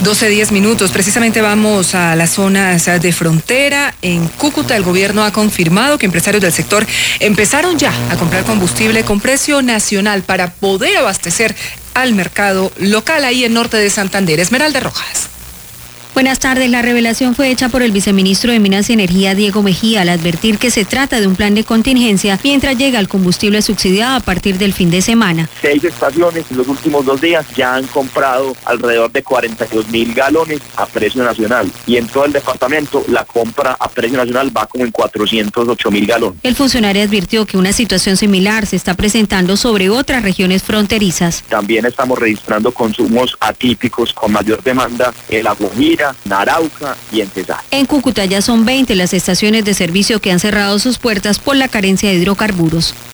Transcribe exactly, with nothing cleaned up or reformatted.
doce diez minutos. Precisamente vamos a las zonas de frontera. En Cúcuta, el gobierno ha confirmado que empresarios del sector empezaron ya a comprar combustible con precio nacional para poder abastecer al mercado local ahí en norte de Santander. Esmeralda Rojas. Buenas tardes. La revelación fue hecha por el viceministro de Minas y Energía, Diego Mejía, al advertir que se trata de un plan de contingencia mientras llega el combustible subsidiado a partir del fin de semana. Seis estaciones en los últimos dos días ya han comprado alrededor de cuarenta y dos mil galones a precio nacional y en todo el departamento la compra a precio nacional va como en cuatrocientos ocho mil galones. El funcionario advirtió que una situación similar se está presentando sobre otras regiones fronterizas. También estamos registrando consumos atípicos con mayor demanda en La Guajira, en Arauca y en Cesar. En Cúcuta ya son veinte las estaciones de servicio que han cerrado sus puertas por la carencia de hidrocarburos.